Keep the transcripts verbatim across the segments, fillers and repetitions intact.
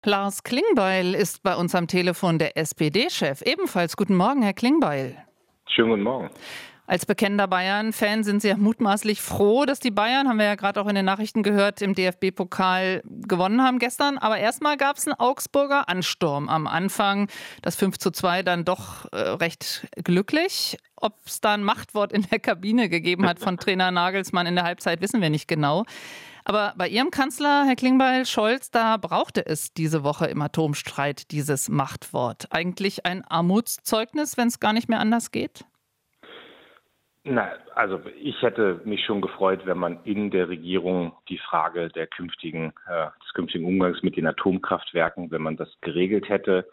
Lars Klingbeil ist bei uns am Telefon, der S P D-Chef. Ebenfalls guten Morgen, Herr Klingbeil. Schönen guten Morgen. Als bekennender Bayern-Fan sind Sie ja mutmaßlich froh, dass die Bayern, haben wir ja gerade auch in den Nachrichten gehört, im D F B-Pokal gewonnen haben gestern. Aber erstmal gab es einen Augsburger Ansturm am Anfang. Das fünf zu zwei dann doch äh, recht glücklich. Ob es da ein Machtwort in der Kabine gegeben hat von Trainer Nagelsmann in der Halbzeit, wissen wir nicht genau. Aber bei Ihrem Kanzler, Herr Klingbeil, Scholz, da brauchte es diese Woche im Atomstreit dieses Machtwort. Eigentlich ein Armutszeugnis, wenn es gar nicht mehr anders geht? Na, also ich hätte mich schon gefreut, wenn man in der Regierung die Frage der künftigen, äh, des künftigen Umgangs mit den Atomkraftwerken, wenn man das geregelt hätte.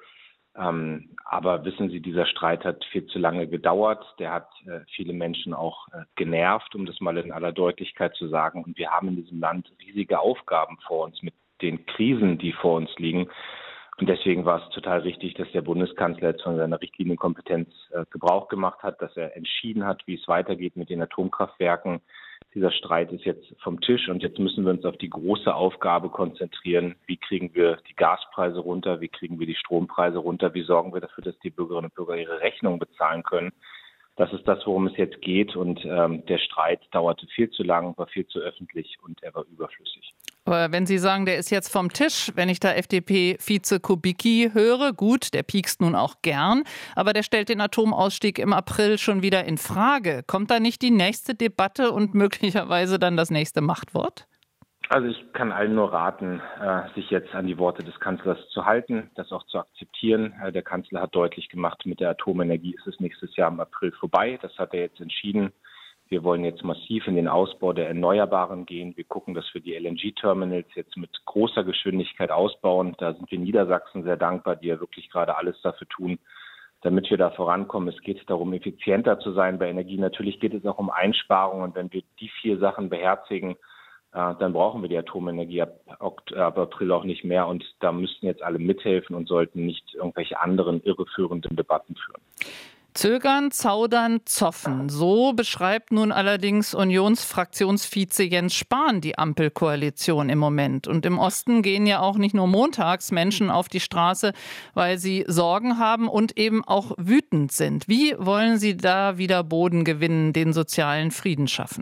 Ähm, aber wissen Sie, dieser Streit hat viel zu lange gedauert. Der hat äh, viele Menschen auch äh, genervt, um das mal in aller Deutlichkeit zu sagen. Und wir haben in diesem Land riesige Aufgaben vor uns mit den Krisen, die vor uns liegen. Und deswegen war es total richtig, dass der Bundeskanzler jetzt von seiner Richtlinienkompetenz äh, Gebrauch gemacht hat, dass er entschieden hat, wie es weitergeht mit den Atomkraftwerken. Dieser Streit ist jetzt vom Tisch und jetzt müssen wir uns auf die große Aufgabe konzentrieren. Wie kriegen wir die Gaspreise runter? Wie kriegen wir die Strompreise runter? Wie sorgen wir dafür, dass die Bürgerinnen und Bürger ihre Rechnungen bezahlen können? Das ist das, worum es jetzt geht. Und ähm, der Streit dauerte viel zu lang, war viel zu öffentlich und er war überflüssig. Aber wenn Sie sagen, der ist jetzt vom Tisch, wenn ich da F D P-Vize Kubicki höre, gut, der piekst nun auch gern, aber der stellt den Atomausstieg im April schon wieder in Frage. Kommt da nicht die nächste Debatte und möglicherweise dann das nächste Machtwort? Also ich kann allen nur raten, sich jetzt an die Worte des Kanzlers zu halten, das auch zu akzeptieren. Der Kanzler hat deutlich gemacht, mit der Atomenergie ist es nächstes Jahr im April vorbei. Das hat er jetzt entschieden. Wir wollen jetzt massiv in den Ausbau der Erneuerbaren gehen. Wir gucken, dass wir die L N G-Terminals jetzt mit großer Geschwindigkeit ausbauen. Da sind wir in Niedersachsen sehr dankbar, die ja wirklich gerade alles dafür tun, damit wir da vorankommen. Es geht darum, effizienter zu sein bei Energie. Natürlich geht es auch um Einsparungen. Und wenn wir die vier Sachen beherzigen, dann brauchen wir die Atomenergie ab, ab April auch nicht mehr. Und da müssten jetzt alle mithelfen und sollten nicht irgendwelche anderen irreführenden Debatten führen. Zögern, zaudern, zoffen. So beschreibt nun allerdings Unionsfraktionsvize Jens Spahn die Ampelkoalition im Moment. Und im Osten gehen ja auch nicht nur montags Menschen auf die Straße, weil sie Sorgen haben und eben auch wütend sind. Wie wollen Sie da wieder Boden gewinnen, den sozialen Frieden schaffen?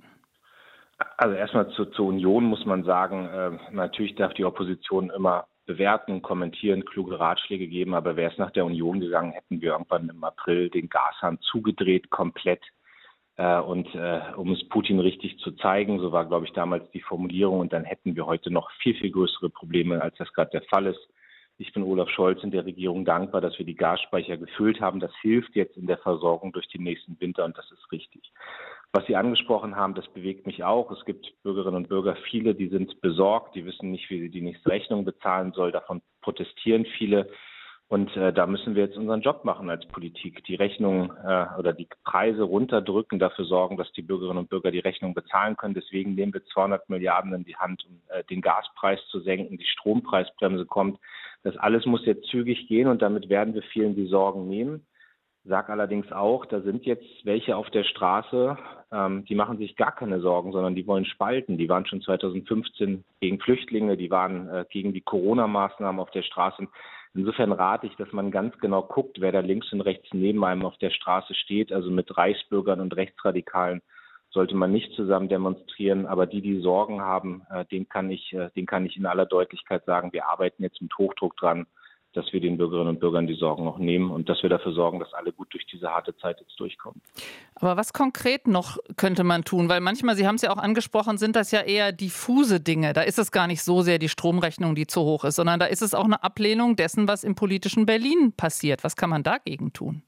Also erstmal zu, zur Union muss man sagen, äh, natürlich darf die Opposition immer bewerten, kommentieren, kluge Ratschläge geben, aber wäre es nach der Union gegangen, hätten wir irgendwann im April den Gashahn zugedreht, komplett. Äh, und äh, um es Putin richtig zu zeigen, so war, glaube ich, damals die Formulierung, und dann hätten wir heute noch viel, viel größere Probleme, als das gerade der Fall ist. Ich bin Olaf Scholz und der Regierung dankbar, dass wir die Gasspeicher gefüllt haben. Das hilft jetzt in der Versorgung durch den nächsten Winter und das ist richtig. Was Sie angesprochen haben, das bewegt mich auch. Es gibt Bürgerinnen und Bürger, viele, die sind besorgt, die wissen nicht, wie sie die nächste Rechnung bezahlen soll. Davon protestieren viele. Und äh, da müssen wir jetzt unseren Job machen als Politik. Die Rechnung äh, oder die Preise runterdrücken, dafür sorgen, dass die Bürgerinnen und Bürger die Rechnung bezahlen können. Deswegen nehmen wir zweihundert Milliarden in die Hand, um äh, den Gaspreis zu senken. Die Strompreisbremse kommt. Das alles muss jetzt zügig gehen und damit werden wir vielen die Sorgen nehmen. Sag allerdings auch, da sind jetzt welche auf der Straße, ähm, die machen sich gar keine Sorgen, sondern die wollen spalten. Die waren schon zweitausendfünfzehn gegen Flüchtlinge, die waren äh, gegen die Corona-Maßnahmen auf der Straße. Insofern rate ich, dass man ganz genau guckt, wer da links und rechts neben einem auf der Straße steht. Also mit Reichsbürgern und Rechtsradikalen sollte man nicht zusammen demonstrieren. Aber die, die Sorgen haben, äh, den kann ich, äh, den kann ich in aller Deutlichkeit sagen, wir arbeiten jetzt mit Hochdruck dran, dass wir den Bürgerinnen und Bürgern die Sorgen noch nehmen und dass wir dafür sorgen, dass alle gut durch diese harte Zeit jetzt durchkommen. Aber was konkret noch könnte man tun? Weil manchmal, Sie haben es ja auch angesprochen, sind das ja eher diffuse Dinge. Da ist es gar nicht so sehr die Stromrechnung, die zu hoch ist, sondern da ist es auch eine Ablehnung dessen, was im politischen Berlin passiert. Was kann man dagegen tun?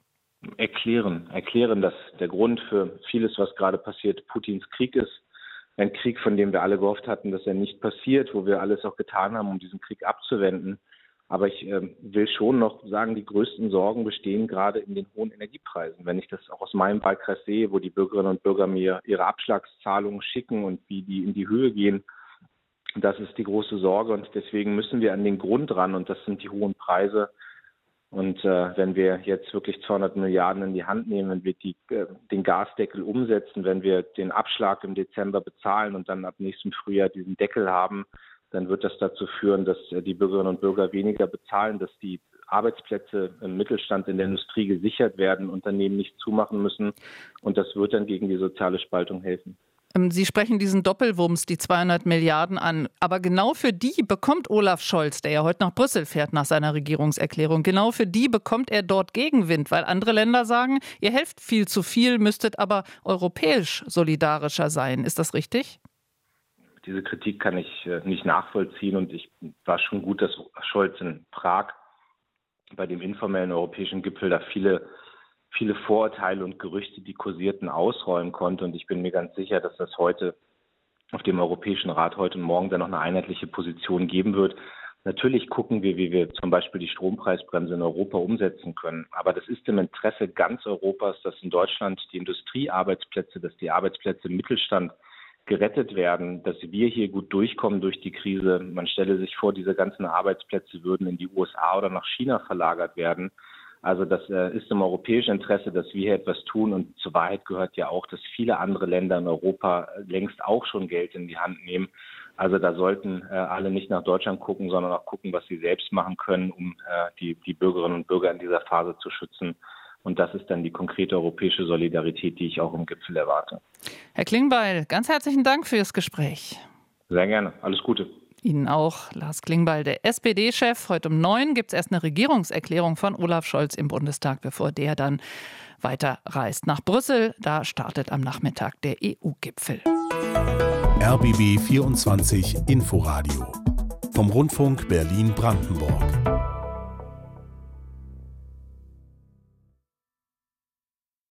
Erklären, erklären, dass der Grund für vieles, was gerade passiert, Putins Krieg ist. Ein Krieg, von dem wir alle gehofft hatten, dass er nicht passiert, wo wir alles auch getan haben, um diesen Krieg abzuwenden. Aber ich äh, will schon noch sagen, die größten Sorgen bestehen gerade in den hohen Energiepreisen. Wenn ich das auch aus meinem Wahlkreis sehe, wo die Bürgerinnen und Bürger mir ihre Abschlagszahlungen schicken und wie die in die Höhe gehen, das ist die große Sorge. Und deswegen müssen wir an den Grund ran und das sind die hohen Preise. Und äh, wenn wir jetzt wirklich zweihundert Milliarden in die Hand nehmen, wenn wir die, äh, den Gasdeckel umsetzen, wenn wir den Abschlag im Dezember bezahlen und dann ab nächstem Frühjahr diesen Deckel haben, dann wird das dazu führen, dass die Bürgerinnen und Bürger weniger bezahlen, dass die Arbeitsplätze im Mittelstand, in der Industrie gesichert werden, Unternehmen nicht zumachen müssen. Und das wird dann gegen die soziale Spaltung helfen. Sie sprechen diesen Doppelwumms, die zweihundert Milliarden an. Aber genau für die bekommt Olaf Scholz, der ja heute nach Brüssel fährt nach seiner Regierungserklärung, genau für die bekommt er dort Gegenwind, weil andere Länder sagen, ihr helft viel zu viel, müsstet aber europäisch solidarischer sein. Ist das richtig? Diese Kritik kann ich nicht nachvollziehen und ich war schon gut, dass Scholz in Prag bei dem informellen europäischen Gipfel da viele viele Vorurteile und Gerüchte, die kursierten, ausräumen konnte. Und ich bin mir ganz sicher, dass das heute auf dem Europäischen Rat heute und morgen dann noch eine einheitliche Position geben wird. Natürlich gucken wir, wie wir zum Beispiel die Strompreisbremse in Europa umsetzen können. Aber das ist im Interesse ganz Europas, dass in Deutschland die Industriearbeitsplätze, dass die Arbeitsplätze im Mittelstand gerettet werden, dass wir hier gut durchkommen durch die Krise. Man stelle sich vor, diese ganzen Arbeitsplätze würden in die U S A oder nach China verlagert werden. Also das äh, ist im europäischen Interesse, dass wir hier etwas tun. Und zur Wahrheit gehört ja auch, dass viele andere Länder in Europa längst auch schon Geld in die Hand nehmen. Also da sollten äh, alle nicht nach Deutschland gucken, sondern auch gucken, was sie selbst machen können, um äh, die, die Bürgerinnen und Bürger in dieser Phase zu schützen. Und das ist dann die konkrete europäische Solidarität, die ich auch im Gipfel erwarte. Herr Klingbeil, ganz herzlichen Dank für das Gespräch. Sehr gerne. Alles Gute. Ihnen auch, Lars Klingbeil, der S P D-Chef. Heute um neun gibt es erst eine Regierungserklärung von Olaf Scholz im Bundestag, bevor der dann weiterreist nach Brüssel. Da startet am Nachmittag der E U-Gipfel. R B B vierundzwanzig Inforadio vom Rundfunk Berlin-Brandenburg.